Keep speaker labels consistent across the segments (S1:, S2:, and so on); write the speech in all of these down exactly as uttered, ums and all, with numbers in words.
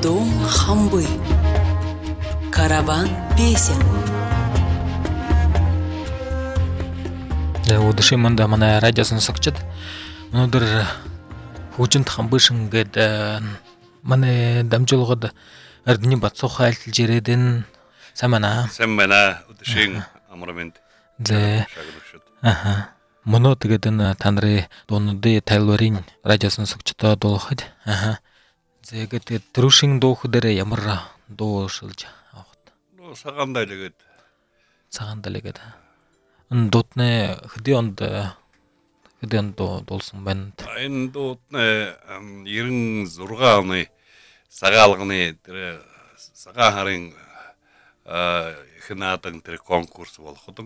S1: Дом Хамбы. Караван песен.
S2: Удаши манда манай радиосын сагчд өнөөдөр хүчинт хамбышин гэдэг манай дамжуулгад Эрдэнэ Батцуухай айлталж ирээд энэ сайн байна.
S3: Сайн байна. Удашин амрамэнд.
S2: Зэ. Аха. Моно тэгээд энэ та нарын дуунуудын тайлбарын радиосын сагчдаа дуухад. Аха. Зэ гэдэг төрөшин дуух дээр ямар дуу шилж авахт.
S3: Ну сагандалгээд.
S2: Сагандалгээд. Энэ дуудны хэдийн онд хэдийн онд дуулсан байна.
S3: Энэ дуудны ninety-six оны сагаалганы тэр сагаан харын хинаадан тэр конкурс болоход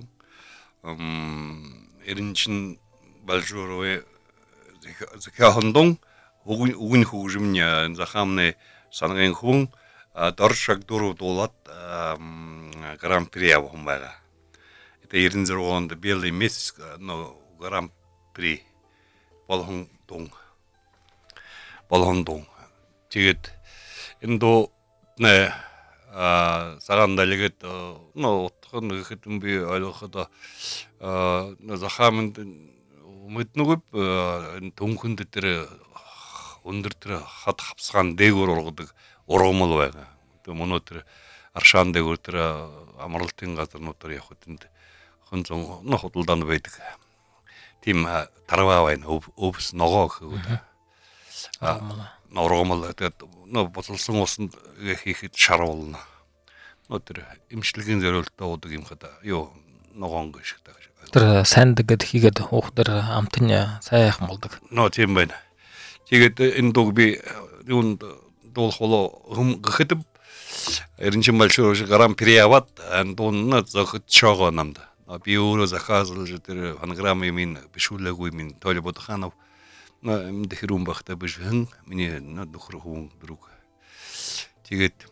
S3: эренчин балжуурвэ зэхаандон угын хөгжмөн захаамны сангийн хүн доршаг дөрөв дуулаад гран-при авсан байгаа. Это ninety-six онд белый месяц но гран-при болгон дун болгон дун. Тэгээд энэ дуу нэ сагандалгээд но утхан гэхэд би ойлгоход захаамд мэднүгөө энэ түнхэнд дээр өндөр тэр хад хавсгаан дээгүүр ургадаг ургамал байгаа. Тэгээ мөнөө тэр аршаан дээгүүр тэр амралтын газарнуудаар явхад энд хонцон но худалдаанд байдаг. Тим тарваа байна. Өвс ногоо гэвэл ургамал тэгээд но боцолсон усанд хийхэд шаруулна. Но тэр имчилгээний зориултаа удаг юм хада юу ногоон шиг таа.
S2: Тэр санд гэд хийгээд уухтэр амтны сайхан болдог.
S3: Но тийм байна. Тэгээд энэ дууг би юунд дуулах болоо хүм гэхэд эренчин балшуур гран-при аваад дуунна зохид шоогоо намд. Би өөрөө захаазлж тэр фонограммын минь бишүүлээгүй минь Толи Бодханов энд хэрүүн багтаа бишхэн миний нөхөр хүн друг. Тэгээд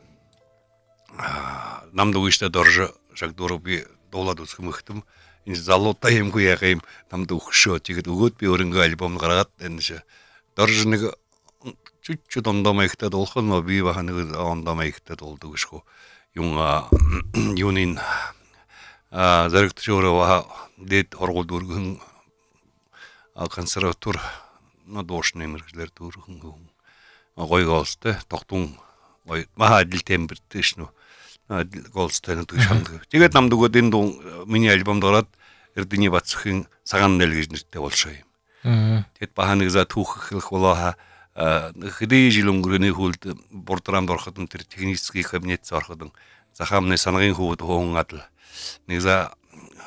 S3: намд үгүйштэй дорж шагдуруу би дуулаад үсгэмхтэн энэ залуутай юмгүй яга юм намд өгшөө. Тэгээд өгөөд би өөрөнгөө альбом гаргаад энэ дорж нэг чүчү дондомайхтай дуулах нь би баха нэг дондомайхтай дуулдаг шүү. Юм юунин а зэрэгтчөөрөө дэд хоргол дүргэн консерватор но доошны мэрэгчлэр дүргэн гоё голстой тогтун гоё маа адил темпертэйш нөө голстой нэг шанд. Тэгээд намд өгөөд энэ дуу миний альбомд ороод Эрдэнэ Батцуухын Сагандал гэж нэртэй болшоо юм. Тэгэд баха нэг за түүхэх болоо хэдий жил өнгөрөөний хүлд бордрамд ороход тэр техникийн кабинет ороход захаамны сангийн хөвд хоон адал нэг за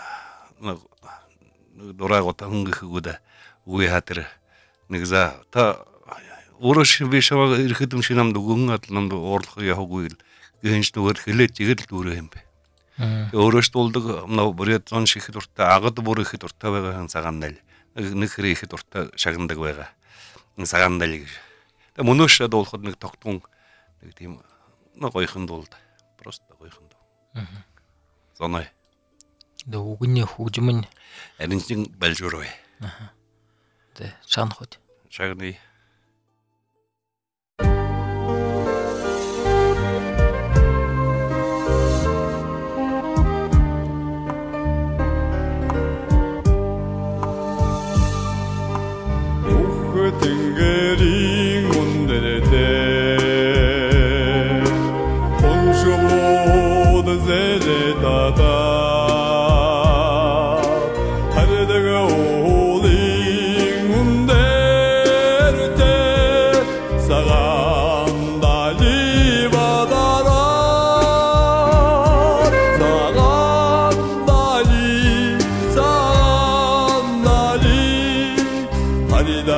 S3: дураагот хөнгөхгүүд үе хатэр нэг за та өөрөш бишава ирэхэд юм шиг намд өгөн адал намд уурлах яваагүй гэнж нүгээр хэлээд тэгэл дүүрээ юм бэ. Өөрөөс дуулдаг нөө бүрээд зон шиг дуртай агад бүр их дуртай байгаа цагаандал нэг хэрэг их дуртай шагнадаг байгаа. Цагаандал гэж. Тэ мөнөөш дуулахад нэг тогтун нэг тийм нэг гоёхан дуулд. Просто гоёхан дуу. Зоной.
S2: Дэ үгний хөгжмөн
S3: эренчин балжуурвэ.
S2: Аха. Тэ шанхот.
S3: Шагны
S4: 등계링 온데레데 본쇼보다 세레다다 하르다가 오링 온데레데 사간달리 바다라 사간달리 사간달리 하리다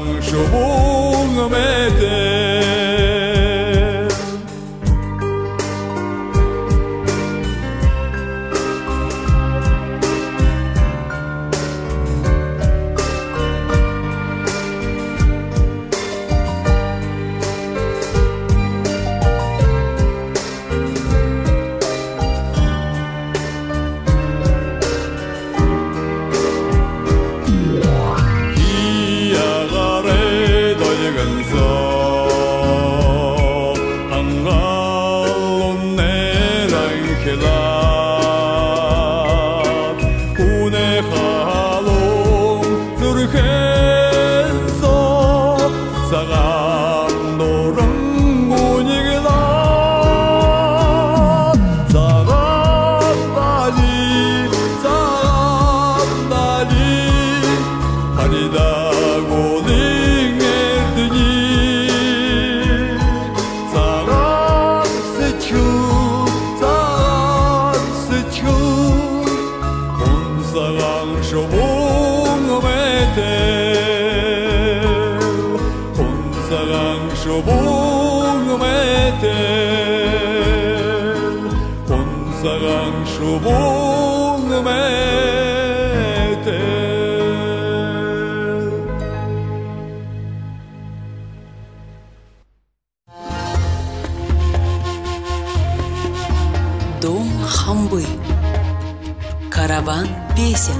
S4: шубун мете
S1: Дом Хамбы. Караван песен.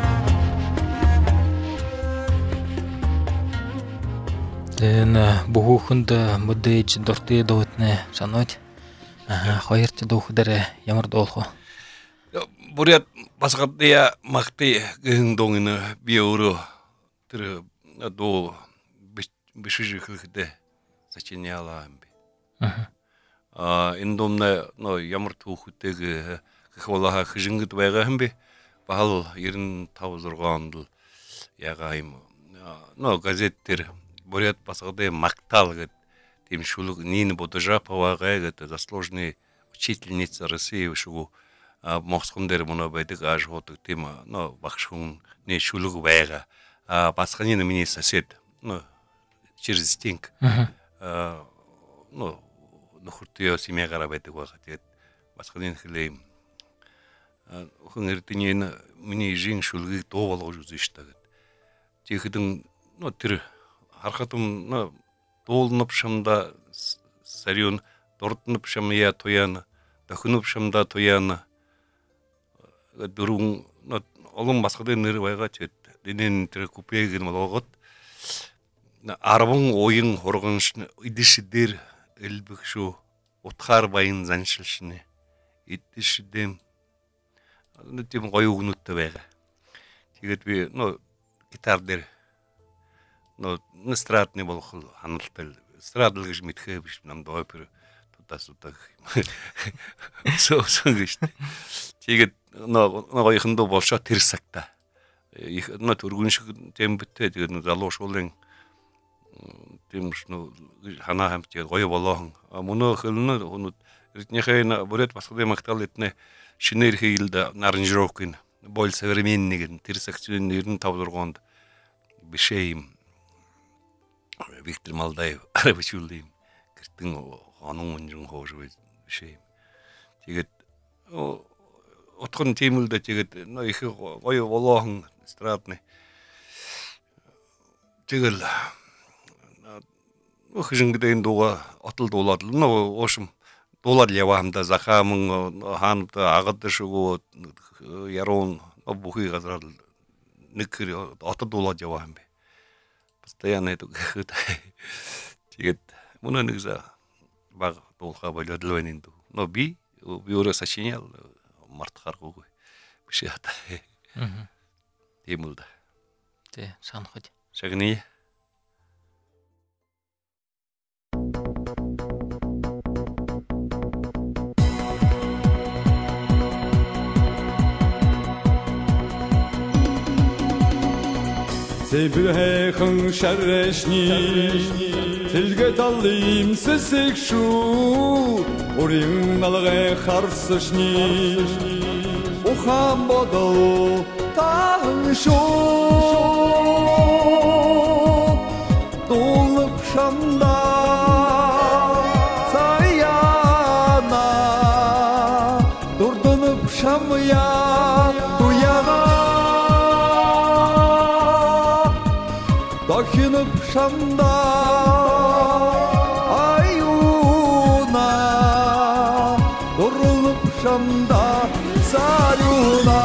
S2: Эн бухухунд мөдөж дорты довтне санать. Ага, хоёрт дохдэрэ ямар доолхоо.
S3: Бурят басгадыя махты гэнdoнгны би өөрөө тэр до бишижихлэхдэ сачиняла амби.
S2: Аха.
S3: А эндомна но ямар түүхтэйг хвалаа хижингд байгаа юм би бахал ninety five зургаанд л ягаа юм но газет тэр бурят басгадыя мактал гэд тийм шүлэг Нина Будажаповагаа гэдэг заслуженный учительница России шүү Москван дээр мөн байдаг ааш ходог тийм но багш хүн нэ шүлэг байгаа а басханы миний сосед ну через стенк а ну нөхөртөө семьягараа байдаг байгаа. Тэгээд басханы хэлээ юм. Хүн эрдний миний жин шүлгийг дуу болгож үзэн штэ гэд. Тэгэхэд ну тэр харахад ну дуулнап шамда сариун дурднап шамя туяна дохнуп шамда туяна дөрүн олон басханы нэр байгаа ч дэнэн тэр купег нь болгоод арван уян хурганш идэш дээр элбэгшүү утгаар баян заншилшны идэш дэм тийм гоё өгнөттэй байгаа. Тэгээд би нөө гитар дээр нөө эстрадны болох ханалтай эстрад л гэж мэдхээ биш намд опер тудаас удаа соо соо гэж. Тэгээд нөө гоёхондоо болшоо тэр сагта их нөө төргөн шиг тембтэй тэгээд залуу шуулын тийм шнө хана хамт тэгээд гоё болоохон мөнөө хөлнө хөнөд эрднийхээ бүрээд басгады магтаал этнэ шинээр хийлд аранжировкын боль современник тэр секцийн ninety five зургоонд бишээ юм Виктор Малдаев арабичулын гэртэн хонон өнжин хоош бишээ юм. Тэгээд утхан тийм л да тэгээд нөө их гоё болоохон эстрадны тэгэл хижингдэн дуга отол дуулаад л нөө уушм дуулаад яваамда захаамын хаанд агад шгөө яруу бүхий газар нэг отол дуулаад яваа юм бэ. Постоянно это гэхэд тэгээд мөн нэг за баг дуулахаа болоод л байна энэ. Но би би өөрөө сочинял мартахааргүй биш яата. Аа. Тийм л да.
S2: Тэ санахад.
S3: Шагны
S4: Сэбрэхэн шаррэшни Сэлгэ таллим сэсэг шүү Урин налгэ харсашни Ухан бодол таан шүү şamda sayana durdunup şamya duyana dokunup şamda ayuna durulup şamda saruna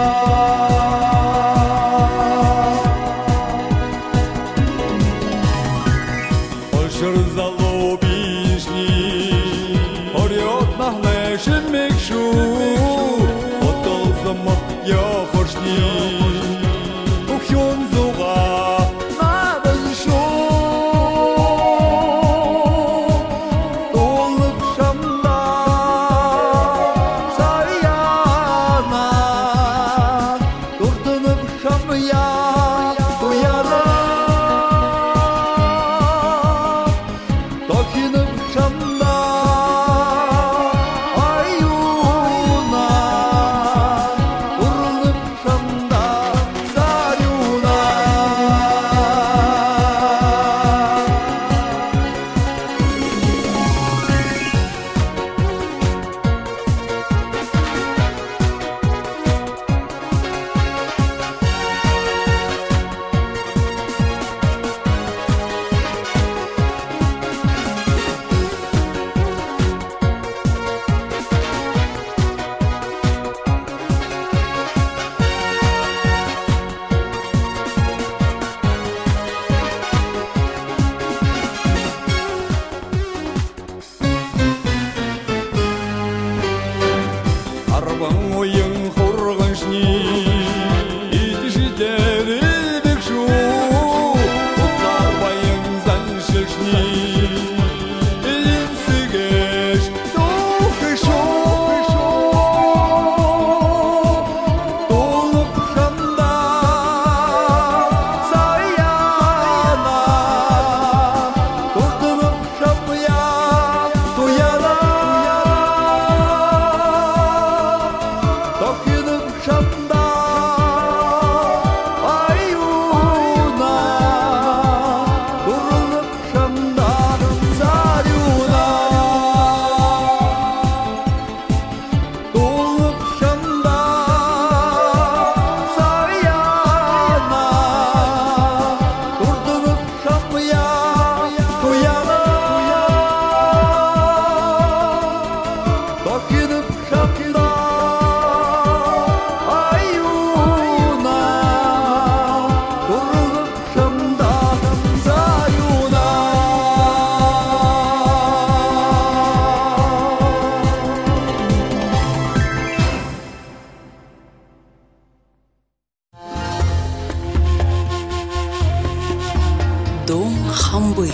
S1: Дом Хамбы.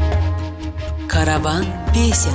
S1: Караван песен.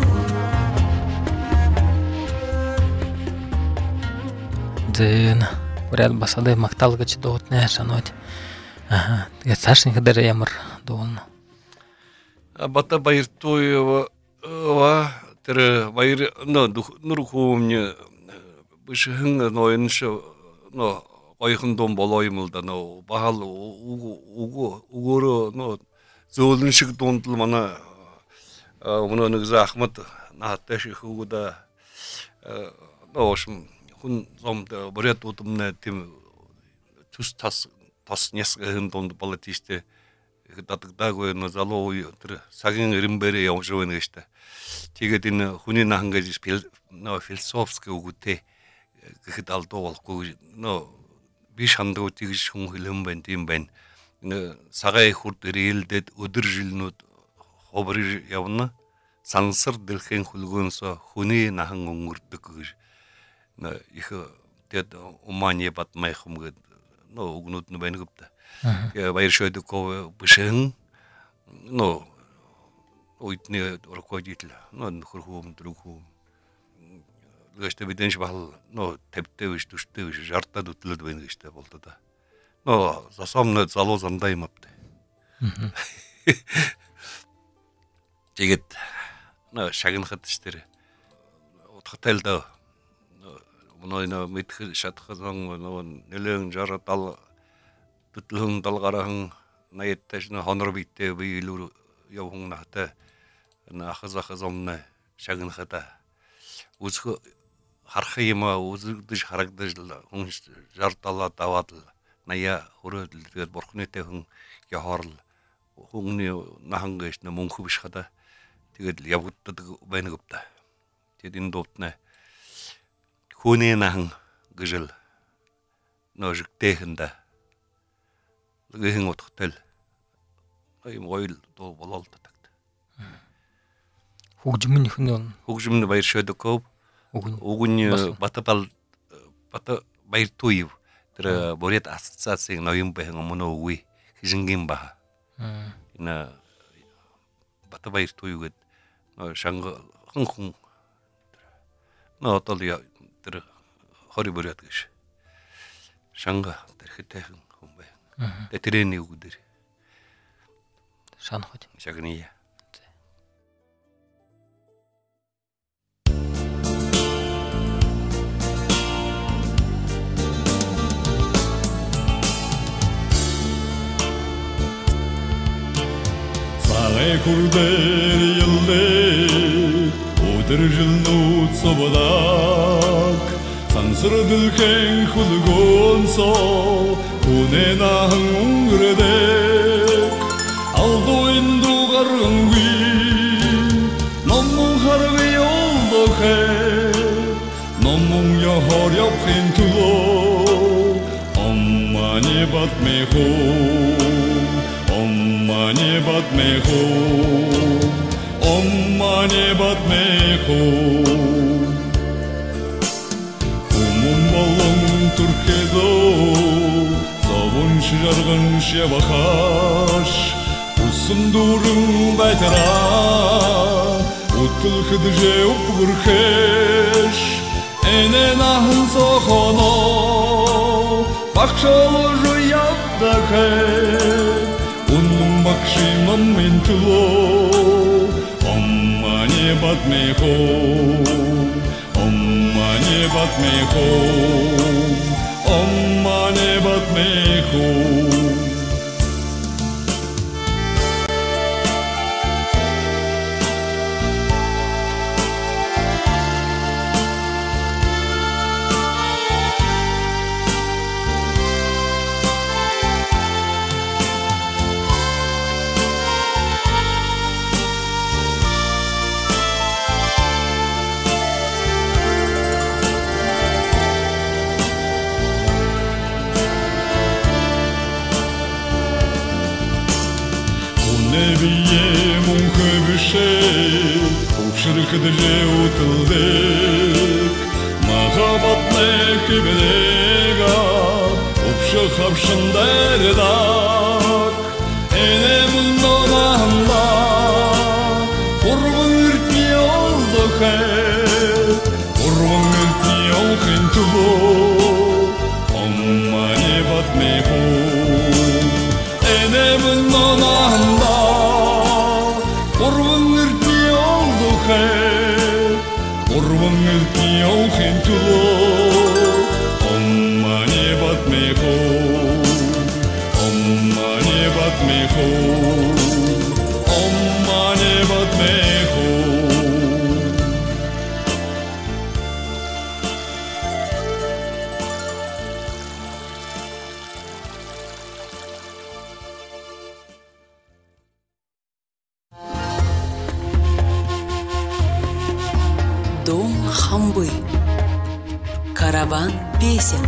S2: Дэн уряд басады макталгач доотне шанот. Ага, тэгээ цаашны дээр ямар дуун.
S3: Бата Баяртоева ва тэр баяр но нур хуумне бишхэн ноёнш но ойхон дом болоymul да но бахал угу угоро но зөөлөн шиг дундл манай мөн нэг захмат нааташ хууда ноошм хүн зомд бүрээд удамна тийм түс тас тас нясгэн дунд балатисте датагдаагүй но залуу тэр цагийн ирэмбэрээ явж байна гэж та. Тэгээд энэ хүний нахан гэж нөө философски үгтэй гэхэд алдуу болохгүй нөө би шандгууд тэгж хүн хэлэн байна тийм байна. Сагай хурд ирээлдэд өдөр жилнүүд ховор явна сансар дэлхийн хөлгөөнсө хүний нахан өнгөрдөг гэж их тэд умане батмай хумгэд нөө угнууд нь байна гэвтэ. Баяр шойдөг бишэн нөө уйтны руководитель нөө нөхөр хүм дөрөв хүм гэжтэй бидэнш бал нөө тавьтай биш төштэй биш жартад өтлөд байна гэжтэй болдоо да. Но засомны залуу зандаа юм аптай. Тэгээд нөө шагнахад ч тэр утгатай л да. Мөн нөө мэдх шатхан нөө нэлэн жараад дал төтлөн далгарахан наяташ нөө хонор битээ би илүүр явхнахта на ахазахазомна шагнахата үзх харах юм үзэгдэж харагдаж хүн жарталаа даваад ная хөрөөдөл тэгээд бурхнытэй хүн яхаарл хүний нахангаш на мөнхөв биш хада тэгээд явагддаг байна гэвта. Тэгээд энэ дуутна хүний нахан гжил ножигтэхэнда лгэн утгатай юм ойл доо болол татагт.
S2: Хөгжмөн хүн
S3: Хөгжмөн баяр шөдөков угун батабал бата баяр туив тэр борет ассоциацийн ноён байн өмнө үгүй хижингийн ба. Ина бата баяр туив гэд шанга хүн но отол тэр хори борет гэж. Шанга тэрхтэй хүн бай. Тэ тэрэний үгдэр.
S2: Шанхад.
S3: Шагния.
S5: Сарай курдэр яллэ өдөржил нут сободак сансрдэлхэн хулгонсо хүнэнахан өнгөрөдөг алдуин дугаргангүй номон харгы ёлдохэ номон ёхор явахын төлөө оммани батмэхо оммани батмэхо оммани батмэхо умумбалон туркедо завун шарган шевахаш усундурун байтара утыл хыдже упгурхэш эненахан сохоно бакшало жуявдахэ уннум бакшимам интуло оммани батмэхо оммани батмэхо оммани батмэхо Nebiye munkövüşe Uşırkıdıcı utıldık Mahabat mekibedega Upşı kapşın derdak Enemin donahında Kurban ürtni olduk hep Kurban ürtni olkın tubu Amma ne batmehu Enemin donahında Kurban ürtni olduk hep Kurban ürtni olkın tubu Amma ne batmehu Amma ne batmehu Amma ne batmehu
S1: Дом хамбы. Караван песен.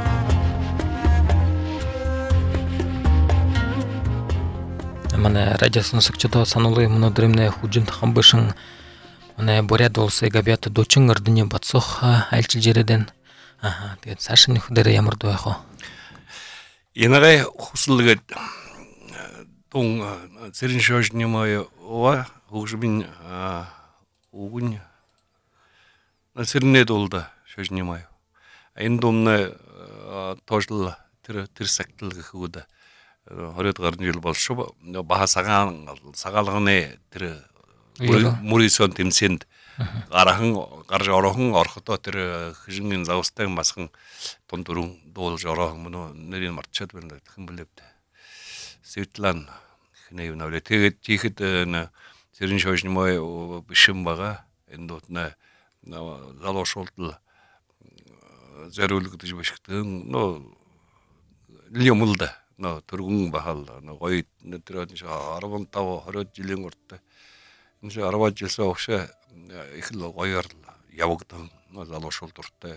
S2: Мана радио сонсогчдоо сануулгын өнөөдрийн хүжимт хамбышин манай боряд улсын габят дочин ордны бацох айлчилж ирээдэн. Аа тэгээд цаашны хөдөө ямар дуу байх вэ?
S3: Янагай хүслэгэд тун зэрэн шожны мая ва хөгжмийн угун насэрнэд улда шожны мая. Энэ думна тожл тэр тэр сагтал гэхүүд хорёд гарны жил болшоо баха сагаан сагаалганы тэр мөрийсөн тэмцээнд гарахан гарж орохон орхотоо тэр хижингийн завстай масхан тун дөрүн дуулж орохон мөн нэрийг мартчаад байна гэх юм билээ. Светлан хинэ навле тэгээд тийхэд на сэрэн шойшны мой бишим бага эндот на залуушуултал зориулгдж бишгтэн но лиомулда но тургун бахал но гоё нэтрээд арван тав хороод жилийн уртаа энэ арван жилсээ огшоо их л гоёор явагдсан залуушуул дуртай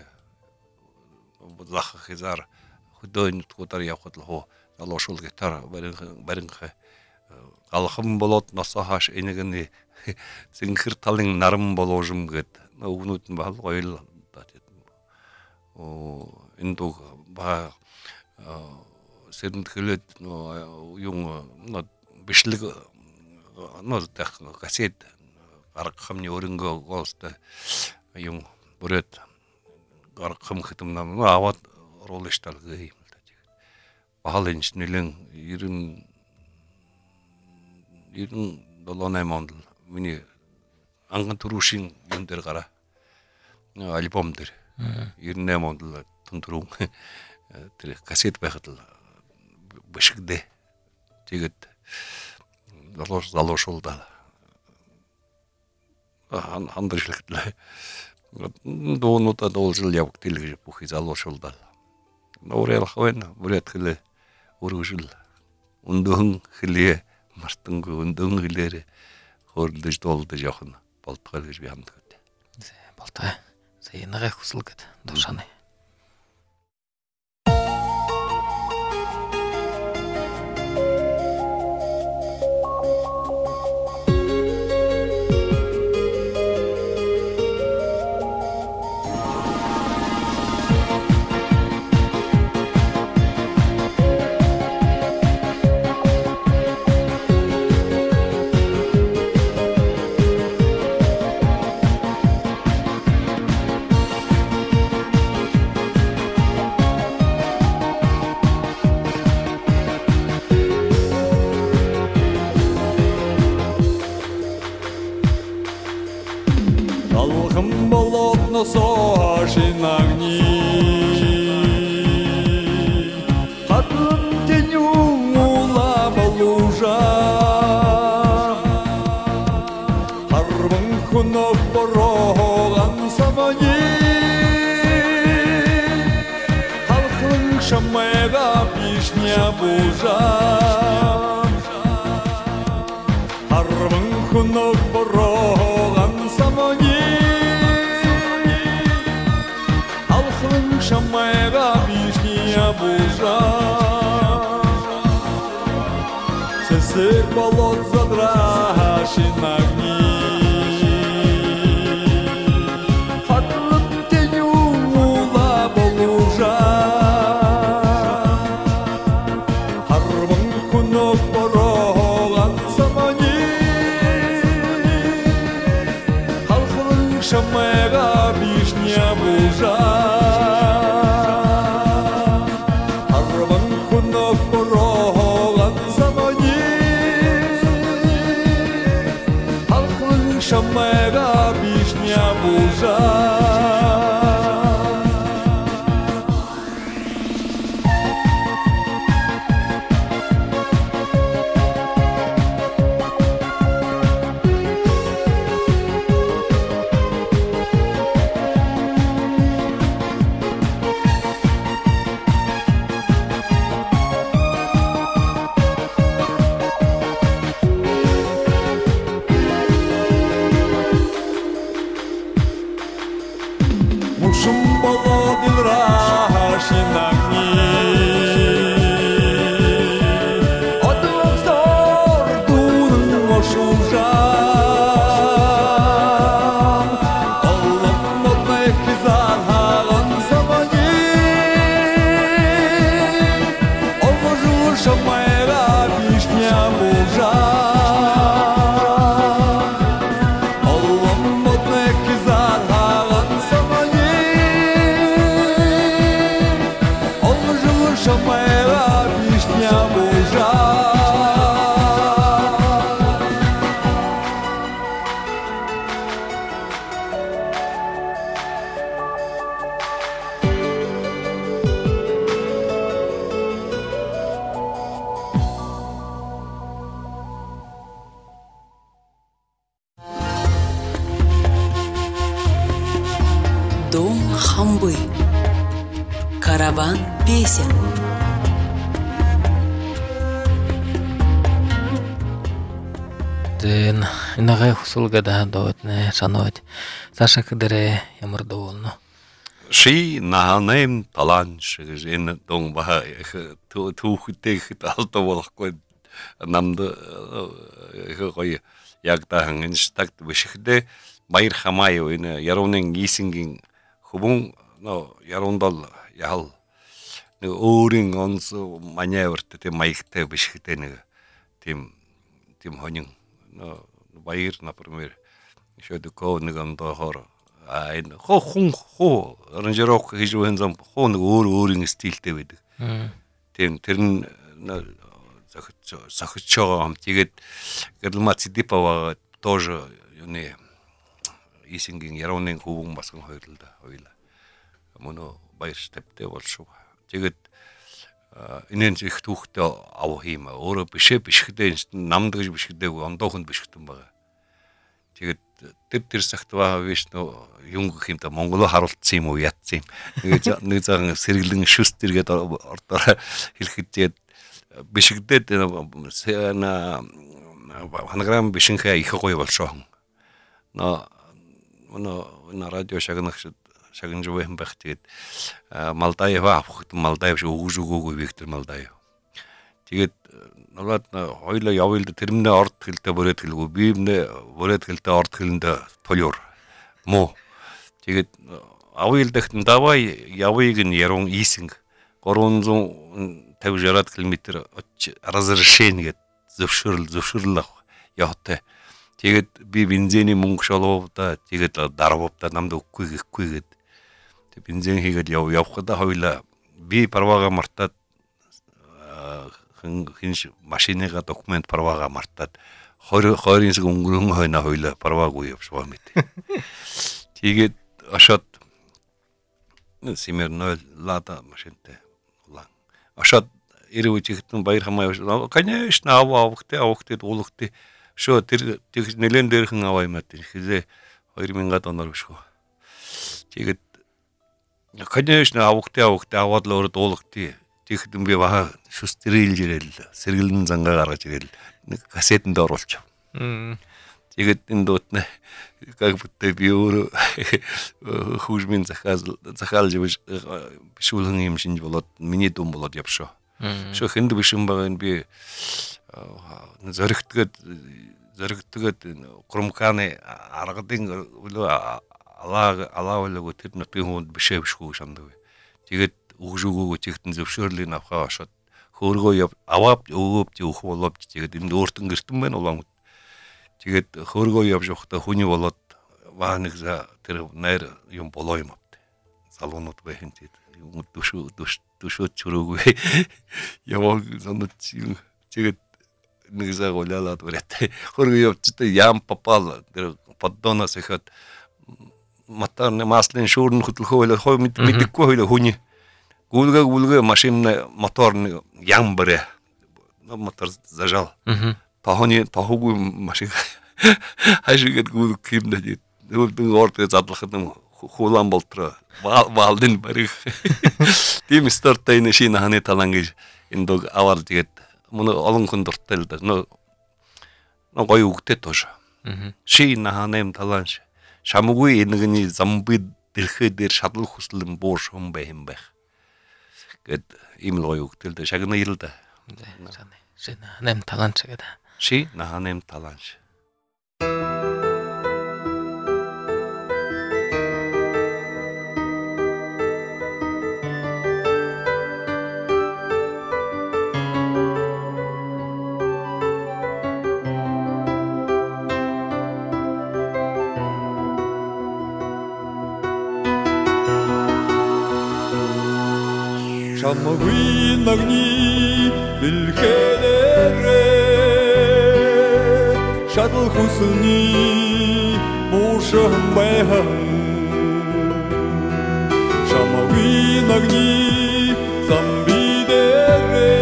S3: зах хизар хөдөөнөд гудар явхад л хоо залуушуул гитар барин барин галхан болоод носоо хааш энэгний зинхэр талын наран болоожм гэд өгнүүд нь бал гоё л оо энэ дог ба сэрэнд хэлээд юм бишлэг нөө дах касет гаргахны өрөнгөө гоостой юм бүрээд гаргахм хэтм нам аваад оруулж талгүй юм л да. Бахал энэ нэлен ерэн ерэн долоонай монд миний анган төрүүшин юм дээр гараа альбом дээр ерэн монд тун түрүүн тэр касет байхад л бишгдээ. Тэгээд залууш залуушуулдаа хан хандршлэгтлээ. Доонуудаа доолжил явагдал гэж бүх залуушуулдаа. Нуурэл хавэн бүрээд хэлээ өргөжл өндөн хэлээ мартангүй өндөн хэлээр хөөрлөж доолдож явах нь болтгой гэж би ханддаг.
S2: Болтгой. За энэгээ хүсэл гэд дуушаана.
S4: Алхам болот носоо шинагни хатун теню мула балужа харван хунов бороган самани халхын шамега пишня бужа харван хунов бороган самани Шамайга вишня бужа Сесек болот задрашин огни Хатлын теню мула болужа Харван хунов бороган самани Халхын шамайга вишня бужа Шамайга вишня бужа Мушум болот рашин огни Одвостор дурн мошужа Оллам нотнай кизан халан самани Олвожу шамайга вишня бужа Оллам нотнай кизан халан самани Шамайга вишня бужа
S1: Дом Хамбы. Караван песен.
S2: Зэн инагай хусулгада доотне саноот Саша кдере ямар доолно.
S3: Ши наханем таланш эн дон баха түүхтэйх алта болохгүй намд гой ягда хангэн стагт бишхдэ баяр хамай энэ ярууны гисингийн хөвөн но ярундал ял нэг өөрийн онц маневрт тийм маягтай бишхдэ нэг тийм тийм хонин но баяр например еще такого нэг андохор а энэ хоо хүн хоо аранжировка хийж байгаа зам хоо нэг өөр өөрийн стилтэй байдаг. Тийм тэр нь захиж захиж байгаа юм. Тэгээд Галмаци Дипова тоже юуны исингийн ярууны хөвөн басган хоёрлоо да хоёлаа. Мөн баяр стептэй болшоо. Тэгээд энэн их түүхтэй ав хийм өөрөө бишээ бишгдээ намд гэж бишгдээгүй ондоохонд бишгдэн байгаа. Тэгээд тэр тэр сахтваа биш нөө юм гэх юм да Монголоо харуулсан юм уу ятсан юм. Нэг нэг цагаан сэргэлэн шүстэргээд ордоор хэлэхэд тэгээд бишгдээд на ханаграм бишинхэ их гоё болшоо. Но но на радио шагнах шагнж вэм байх тэгээд Малдаева авахт Малдаев өгөж өгөөгүй Виктор Малдаев. Тэгээд Навлад хоёлаа явъя тэрмнээ орд хэлдэ бүрээд хэлгүй биемнээ бүрээд хэлдэ орд хэлэндэ тоёр мо тэгээд авъя дахт давай явъяг нь ярун исинг гураван тавьж шестьдесят км разрешение гэд зөвшөөрөл зөвшөөрөл авах явтай. Тэгээд би бензиний мөнгө шолоовда тэгээд дарвавда намд өгөхгүй гэхгүй гэд тэг бензин хийгээд яв явхада хоёлаа би парвага мартаад хинш машиныга документ парвага мартаад хоёр хоёрын шиг өнгөрөн хойно хоёлаа парваагүй явшваа мэт. Тэгээд ашаад Симернол лада машинтай улаан. Ашаад ирүүжигтэн баяр хамаа явш. Конечно аваа авахтэй авахтэй дуулахтэй шо тэр нэлен дээрхэн аваа юм аа хизээ хоёр мянган донор бишгүй. Тэгээд конечно авахтэй авахтэй аваад л өөр дуулахтэй тэгэхэд би баха шүстрэлж ирэл сэргэлэн зангаа гаргаж ирэл нэг кассетэнд оруулчих. Тэгээд энэ дуутна как будто би өөр хужмын захаал захаалж бишүүлэн юм шинж болоод миний дум болоод явшоо. Шо хэнд бишэн байгаа нь би зөрөгтгээд зөрөгтгээд громканы аргадын алаа алаавлаг тэр нутгийн хүнд бишээ бишгүй шамдаг. Тэгээд өгж өгөөгөө чигтэн зөвшөөрлийг авахаа ашаад хөөргөө яв аваад өгөөбч өөх болоод тэгээд энд өөртөн гэртэн байна улаан. Тэгээд хөөргөө явж явахдаа хүний болоод ваа нэг за тэр найр юм болоо юм авт. Салуунууд байхын тийм юм төшөө төшөө чөрөөгүй. Яваа санаад тэгээд нэг за голялаад бүрээ. Хөөргөө явж та ям попал тэр поддонос ихад матарны маслын шуурн хөдөлгөөл хой мэддэггүй хоёлоо хүний гулга гулга машина моторный ям бре. Мотор зажал. Тохоны тохоггүй машин хашигэд гулг кимдэ. Өвдөн ордыг задлахад хулан болтро. Валдын барыг. Тим стартай энэ шинэ ханы талан гэж энэ дог аваар тэгээд мөн олон хүн дуртай л да. Но гоё үгтэй тоош. Шинэ ханам талан шамгүй энэний замбид дэлхээ дээр шадлах хүслэн бууш хүм байм байх. Гэт ийм л гоё үгтэй л да. Шагна ирэл да.
S2: Шинэ ханам талан гэдэг.
S3: Ши наханем таланш.
S4: Шамгүй нагни дэлхээрээ шадал хүсний буушхан байхан шамгүй нагни замбидэрээ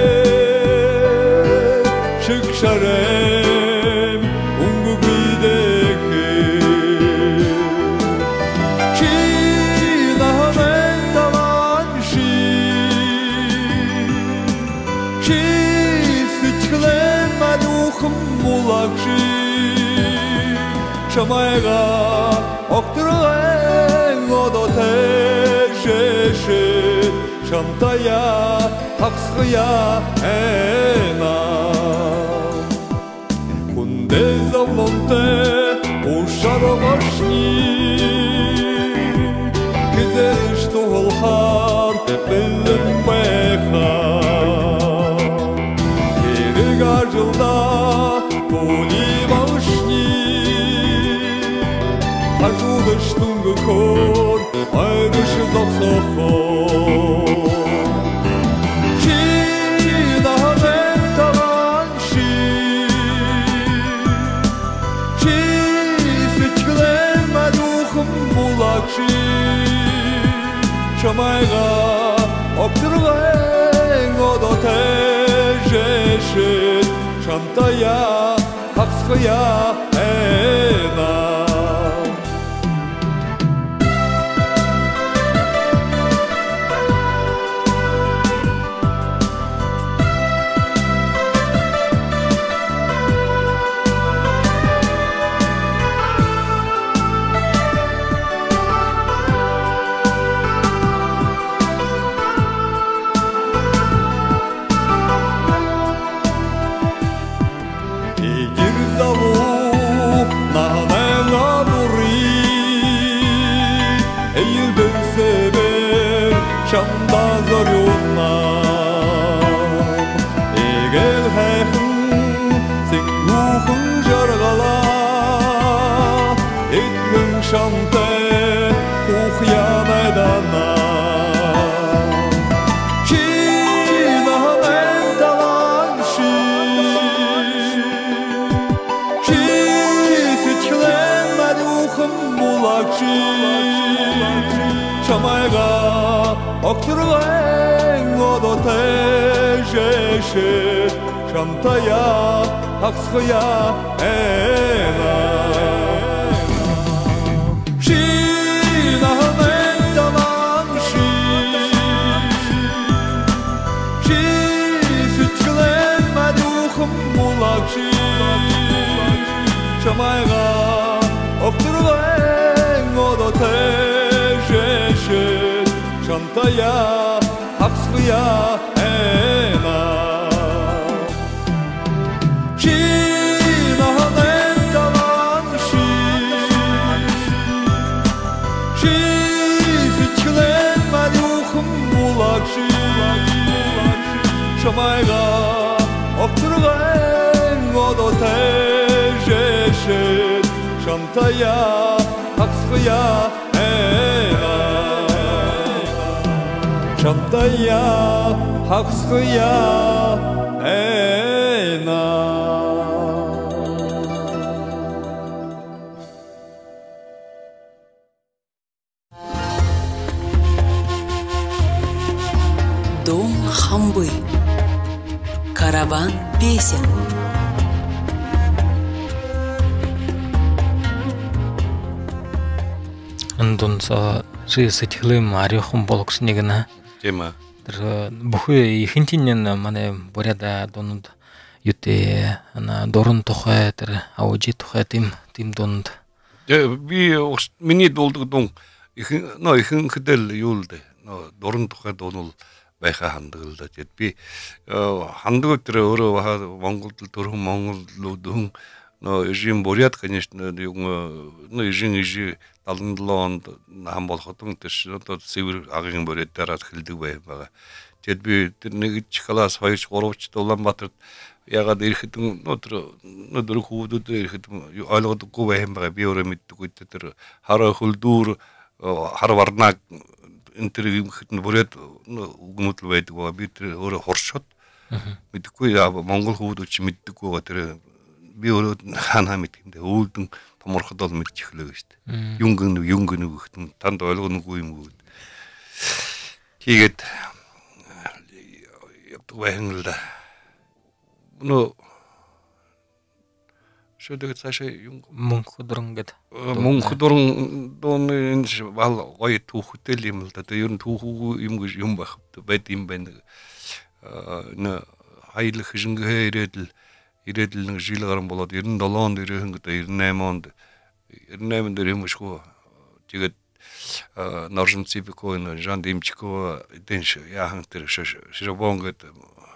S4: шигшарэм унгүгүйдэхэ чи шамайга октрын одо тэшэшэт шамтая хаксгая эна кунде завлонте ушаровашни кизелиш тухолхар бэлэн бэха керега жылда тули башни ажудыш тунгы кор айрыш зоксохо шамайга октыргын одо тэжэшэт шамтая хаксгая эна шамайга октыргын одо тэжэшэт шамтая хаксгая эна шинамен таланши ши сүтчлэн мадухым мулакши шамайга октыргын одо тэжэшэт шамтая хаксгая эна шинамен таланши ши сүтчлэн мадухым мулакши шамайга октыргын одо тэжэшэт шамтая хаксгая эна шамтая хаксгая эна
S1: Дом Хамбы. Караван песен.
S2: Андонса жисэтхлэм арихом болгоснигна.
S3: Тема.
S2: Тэр бүхэ ихэнтинэн манай боряда донд юте ана дорон тухай тэр аужи тухай тим тим донд.
S3: Би миний дуулдаг дун их но ихэн хэдэл юулдэ. Но дорон тухай дун байха хандагалда. Тэгэд би хандаг тэр өөрөө Монголд төрхөн Монгол дун но режим боряд конечно ну режим ижи алан лонд нам болоход тэш одоо цэвэр агийн боряд дараа хэлдэг бай байгаа. Тэгэд би тэр нэг класс хоёр гуравч Улаанбаатарт ягаад ирэхэд ну тэр ну дөр хүүхдүүд ирэхэд ойлгодоггүй байм байгаа. Би өөрөө мэддэггүй тэр хараа хөлдүүр хар варнаг интервью хэд боряд үгнүүд байдаг байгаа. Би тэр өөрөө хоршоод мэддэггүй Монгол хүүхдүүд ч мэддэггүй байгаа. Тэр би өөрөө ханаа мэдгэндээ өвдөн томорход бол мэдчих лээ гэж дээ. Юнгэн юнгэн гэх танд ойлгоногүй юм уу. Тэгээд явдаг байх л да. Ну шөдөг цаашаа юнг
S2: мөнх өдрөн гэд.
S3: Мөнх өдрөн дооны энэ бал гоё түүхтэй юм л да. Тэр ер нь түүхүү юм гэж юм байх байд юм байна. Нэ хайлах шингээ ирээдэл ирээдэл нэг жил гарan болоод девяносто онд ирээхэн гэдэг девяносто восемь онд ернаймын дээр юм шгүй. Тэгээд Норжин Ципико энэ Жан Димчико дэнш яахан тэр шишбон гэдэг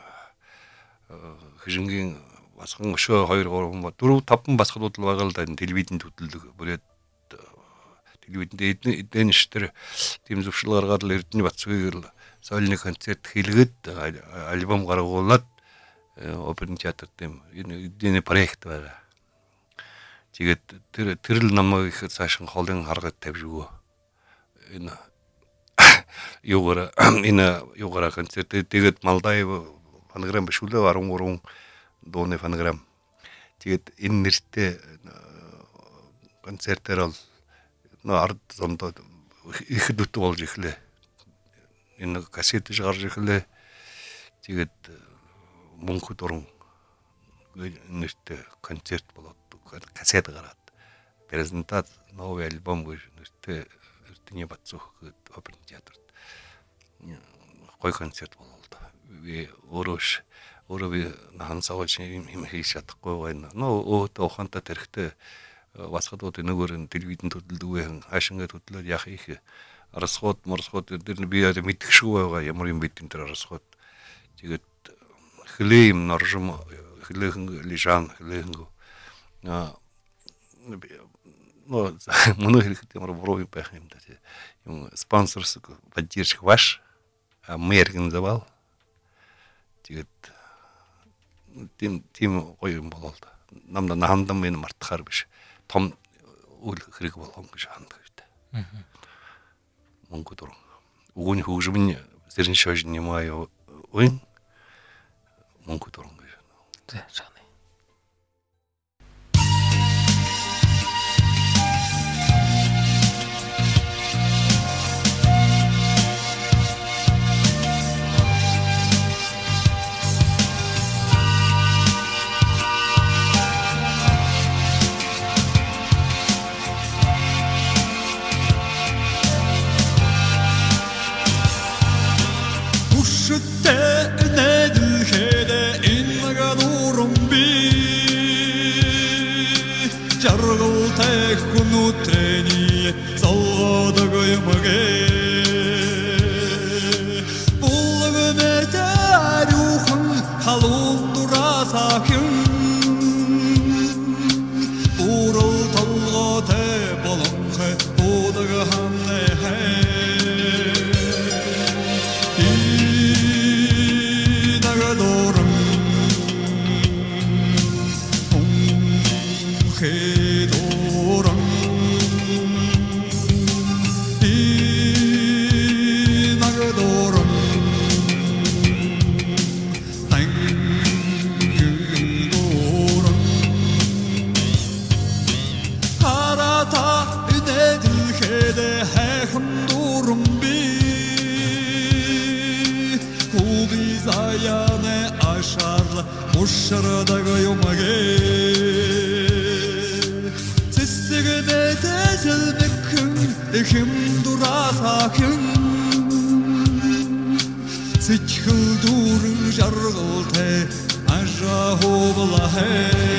S3: хижингийн басхан өшөө хоёр гурван дөрөв таван басхлууд л байгаа л да телевизэнд хөтлөг бүрээд телевизэнд эдэн штэр тийм зөвшөл гаргаад л Эрдэнэ Батцгийн сольны концерт хийлгээд альбом гаргуулад оперн театр тийм энэ проект байгаа. Тэгээд тэр тэр л намайг их цаашин холын харгад тавьж өгөө. Энэ юугаар энэ юугаар концерт тэгээд Малдаев фонограм бишүүлээ арван гурван дууны фонограм. Тэгээд энэ нэртэй концертээр бол ард зомдоо их дутуу болж эхлэв. Энэ кассетэж гарч эхлэв. Тэгээд мөнхөд дуран нэртэй концерт болоод кассет гараад презентац новый альбом гэж нэртэй Эрдэнэ Батцөх гэдэг оперн театрт гой концерт болоод би өөрөөш өөрөө би хансаач юм хийж чадахгүй байна. Нөө өөдөө ухаантай тэрхтээ басхадууд нөгөөр телевизэнд хөдөлдөг хаашингээ хөдлөөд яах их арсгууд морсгууд дээр би мэдгшгүй байгаа ямар юм бид энэ төр арсгууд тэгээд хлэм норжим хлэхэн лижан хлэхэн а ну моно хэрэгтэй ямар буруу байх юм да юм спонсорск поддержка ваш мы организовал тэгээд тийм тийм гоё юм болоо да намда наандан минь мартахаар биш том үйл хэрэг болгон гэж ханддаг үү. Мөнгө дуран. Өгөөний хөгжмөн зэрэн шож нэмээ өн мөнгө дуран гэж. За чана.
S5: Внутреннее солодовое маге Булгметарюхын халун дурасахын Бурыл талғаты болыңқы Будығы хамне Инага дорым Хедорым Заяны ашарлы Ушырдағы юмаге Сістігіне тезілмеккін Екім дұрасакын Січхіл дұрын жарғылты Ажа хобылахы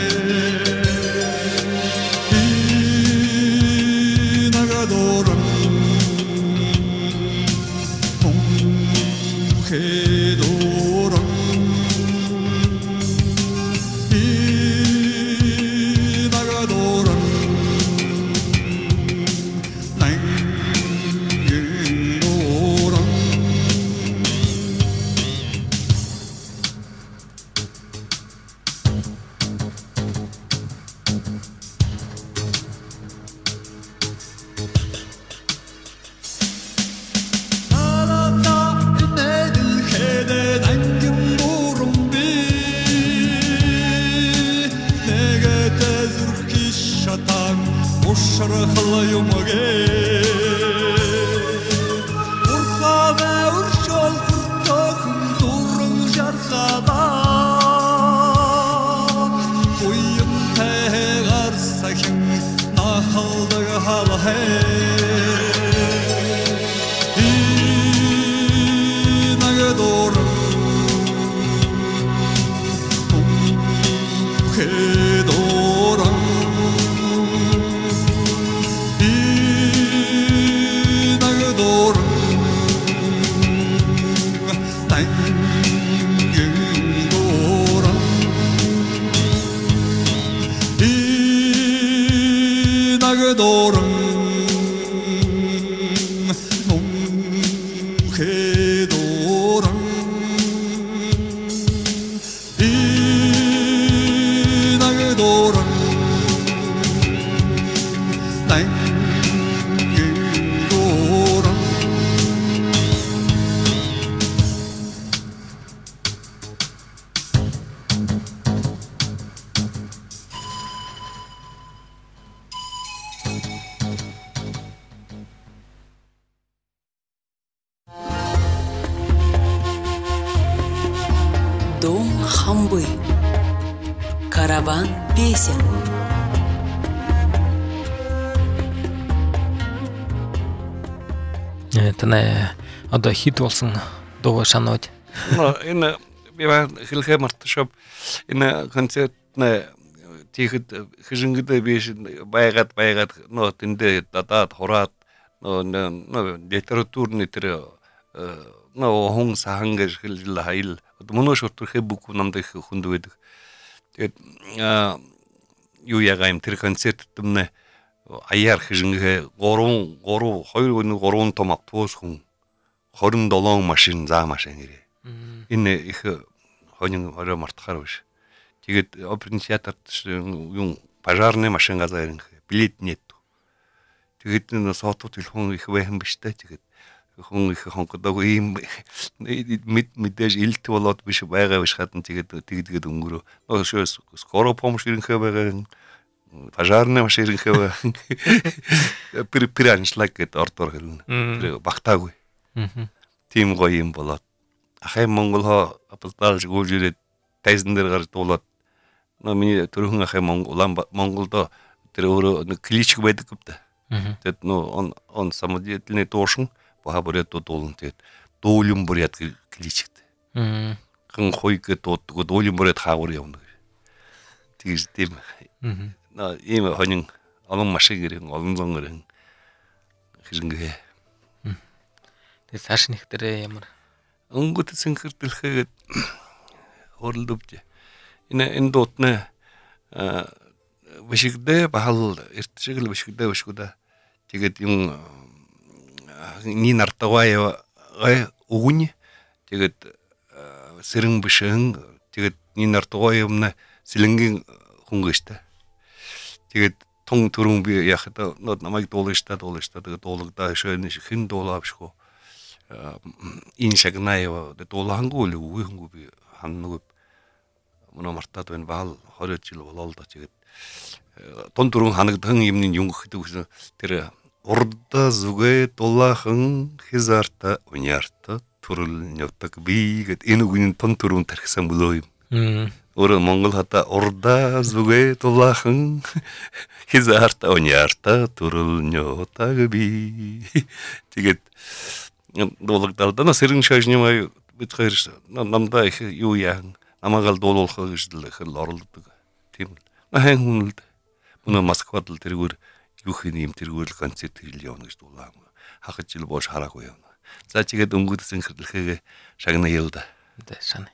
S5: Инага дұрын Хедо Ушырықлы юмаге Урхаве уршол құртықын тұрың жарқада Қойым тәғарсакын нақылдығы халахе Инағы дорым Хедорым 나그도랑 농해도랑 이 나그도랑 날개도랑
S1: Дом Хамбы. Караван песен.
S2: Тэнэ одоо хит болсон дуу санаад.
S3: No, энэ би vaan хэлхэ мартшоп энэ концертны тийхэд хэжингдэ биш байгаад байгаад но тэндээ дадаад хураад но но литературны тэр но хүн сахангэр хэл хайл мөнөө шүртэрхэ бүк намд их хүнд байдаг. Тэгээд юу ягаим тэр концерт тэмнэ аяар хэжингэ гурван гурав хоёр гурван том автобус хүн двадцать семь машин заа машин ирээ. Энэ их хонин орой мартахаар биш. Тэгээд оперны театрт юм пожарный машин газар ирэх билет нет. Тэгээд энэ сотууд телефон их байсан биш тэ. Тэгээд хүн их хонкодог ийм мэд мэдээж илт болоод биш байгаа биш хатан тэгээд тэгдэгэд өнгөрөө. Нөө шөөс скоро помощь ирэх байгаа. Пожарный машин ирэх байгаа. Пир пиранчлаг гэд ордоор хэлнэ. Тэр багтаагүй. Тийм гоё юм болоод ахай Монголоо апосталж гүйлжээд тайзан дээр гарч дуулаад нөө миний төрхөн ахай Монгол Монголдо тэр өөрөө нэг кличг байдаг гэдэг. Тэгэд нөө он он самодеятельный душин баха бүрээд дуулан тэгэд дуулын бүрээд кличгтэй. Хэн хойг дууддаг дуулын бүрээд хаагур явна. Тэгж тийм. Нөө ийм хонин олон машин гэрэн олон зон гэрэн хэрнгээ.
S2: Тэгээ цааш нэгтэрээ ямар
S3: өнгөт сэнхэрдэлхээд хорлдөвч. Энэ энэ дотны вишигдэ бахал иртшигэл вишигдэ вишгуда. Тэгээд юм ни нартаваа гай угүн тэгээд сэрэн бишэн тэгээд ни нартаваа юмна сэлэнгийн хөнгөштэй. Тэгээд тун төрөн би яхад намайг дуулышта дуулышта тэгээд дуулагдаа шэн хэн дуулаавшгүй. ин шагнаева дуулахангуул үгүй хөнгөө би ханнаг мөн мартаад байна баал двадцать жил болоо л да тэгээд тун дөрөн ханагдсан юмны юм гэдэг тэр урда зүгээ дулаахан хизарта униарта төрөл нёвтаг би гэд энэ үгийн тун дөрөн тархсан болоо юм. Өөр Монгол хата урда зүгээ дулаахан хизарта униарта төрөл нёвтаг би тэгээд дуулагдалдана сэрэн шаажнымай бид хоёр намдаа их юу яан намаагаал дуулуулах гэж л их л оролддог. Тийм л. Хэн хүн л мөн Москвад л тэргээр юу хин юм тэргээр концерт хэл явна гэж дуулаа. Хахад жил боош хараагүй явна. За чигээд өнгөдсөн хэрлэхээ шагнаа явда.
S2: Тэ шана.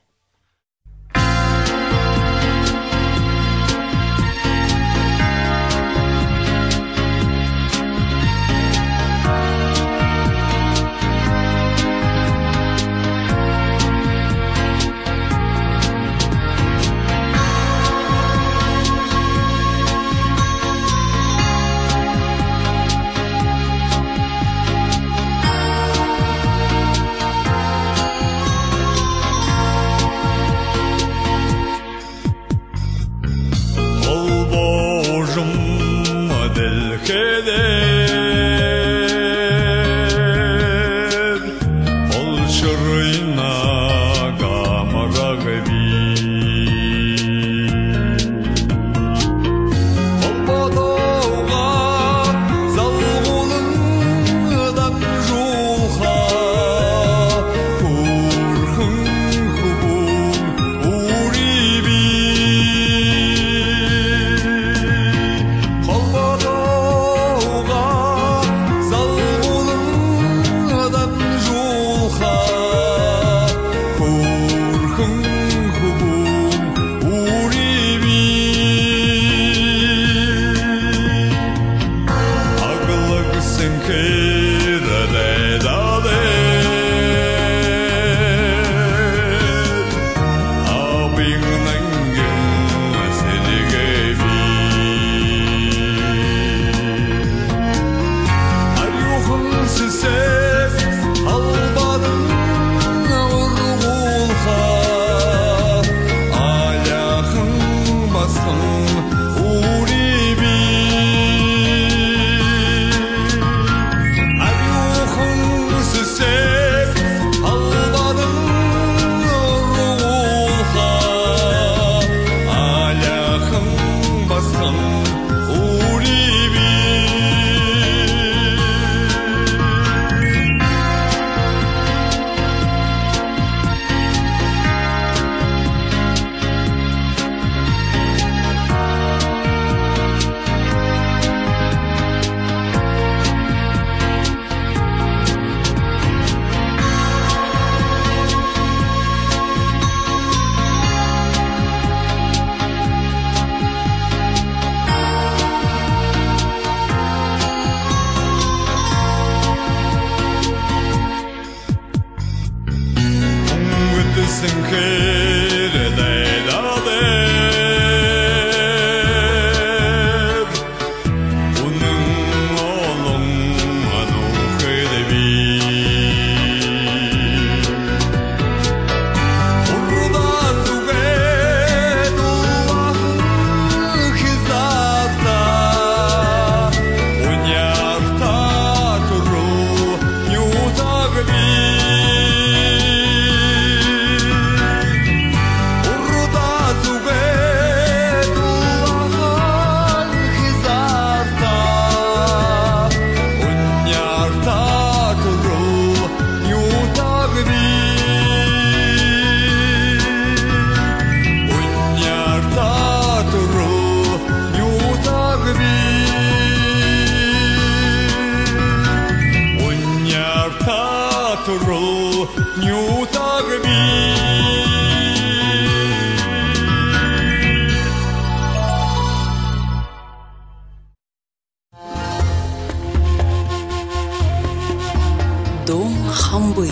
S1: Дом Хамбы.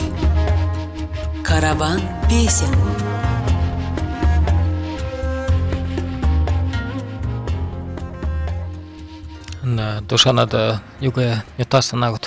S1: Караван песен.
S2: На душанада юга ютасанагут.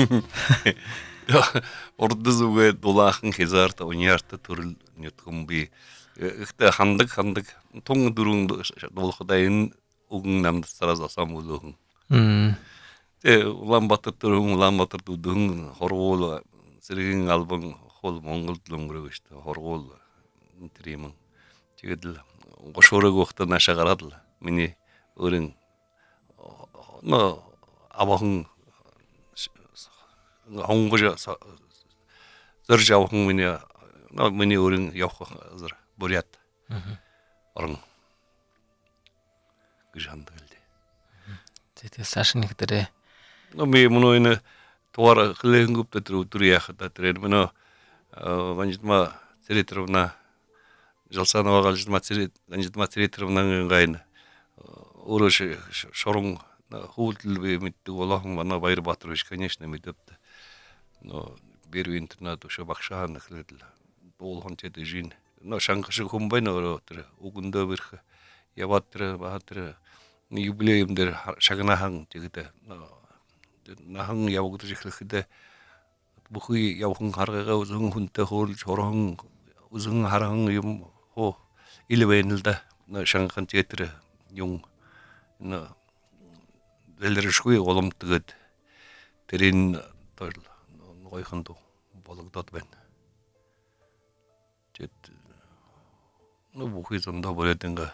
S3: Orada zuge dolahın hezarta oynarta turul nutkum bi ихте хандык хандык тоң durung dolxudayın ugun namda saraz asam uluğun.
S2: М.
S3: Те улан батыр турung улан батыр тудung хоргол сиргин албын хол монгол лонгры işte хоргол тримин. Тэгэл гошорог ухта наша гарадл. Мини өрүн но абахын хонгожа зөржавхын миний но миний өрүн явах зэр бурят. Орон гжандэлдэ.
S2: Тэт сашник дэрэ.
S3: Но ми мөнөйнө туара хлэнгүптэй түрүяхта тэрэр мөнө ванжитма Церитровна Жалсанова галжитма Церит ванжитма Церитровна гайн урыш шорун хуултл би митдэг болохон мана Баяр Батырович конечно мэдэпт. Но бир интернет ошо багшаан хлэдэл болгон тэдэ жин. Но шанкашы хумбайна өрөтөр угундө бирх яваттыр баатыр юбилеймдер шагнахан тэгдэ. Нахан явагдаж ихлэхдээ бүхий явхан харгага үзэн хүнтэй хөөрж хорон үзэн хараан юм хоо илвэнэлдэ шанхан театр юм на дэлэршгүй голомтгод тэрийн тол гойхонд болгодод байна. Тэт ну бүхий зөндөө бүрэтэнга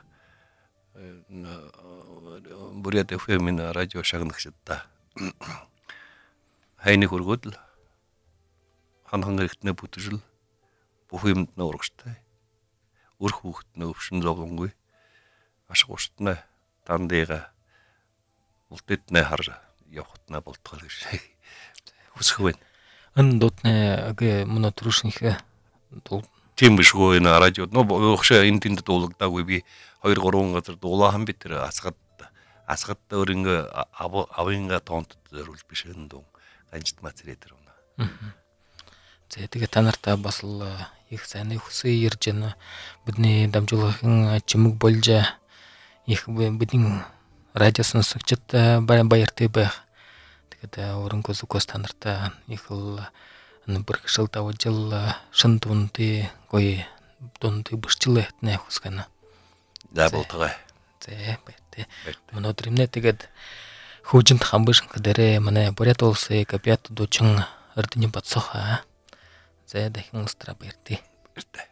S3: бүрэт эфэм на радио шагнахшдаа хайны хургуул ханхан гэртнэ бүтжил бүхиймд нөргштэй өрх хүүхднэ өвшин зовлонгүй ашгуустнэ тандыга ултэтнэ хар явхтнэ болтгол гэж хүсэхвэн
S2: ан дотнэ гэ мөн төрүшнихэ
S3: тийм бишгүй на радио но өгшө энэ тэнд дуулагдаагүй би хоёр гурван газар дуулаахан битэр асгад асгад өөрөнгө авынга тонт зориулж биш энэ дун канчтмацретер уна.
S2: Зэ тэгээ та нартай бас л их сайн хүсээ ирж байна. Бидний дамжуулгын чимэг болж их бидний радио сонсогчд баяртай байх. Тэгээд өрөнгөө зүгээс та нартай их л бэрхшээл давжил шин дундын гоё дундын бэрчлэхтнэ хүсгэнэ.
S3: За болтгоо.
S2: Зэ байтэ. Өнөөдөр юмнэ тэгээд хүүжинд хамбиш дээрээ манай бурят улсын габят дучин эрдэнэ бацсах. Зэ дахин устра баяртай.
S3: Баяртай.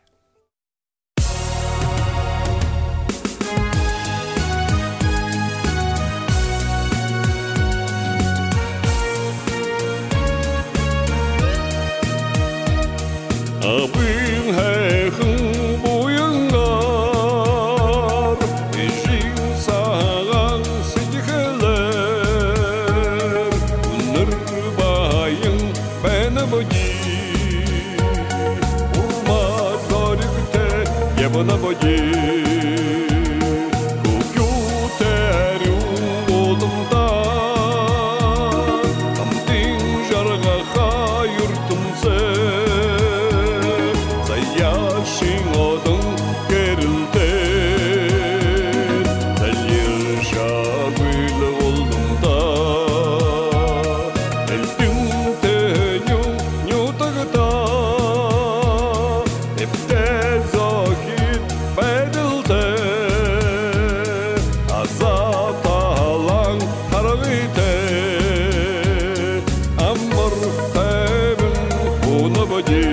S5: Абын хайхан буянгаар ижин саган сэтгэлэр үнэр баян байна боди урма зоригте ябна боди күкютэр улымда амтин жарга хайртымсэ Шинодон керилте Далир шагвил олдумда Элтюнте ню ню тагта Эпте зохит бэдилте Азаталан таравите Амар тэвэн унабади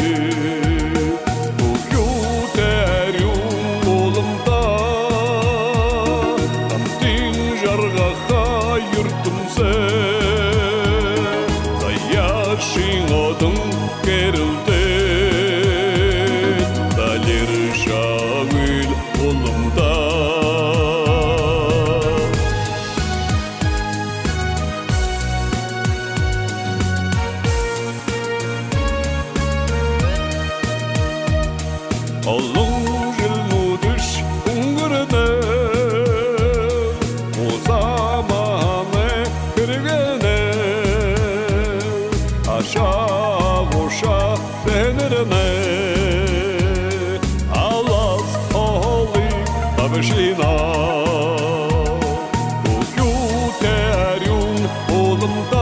S5: Шинодон керилте далер шагыл улымда Олон жил мудыш унгырды узаманы кыргыны Аша-уша бенерне Алас оли табышина Укютерюн улымда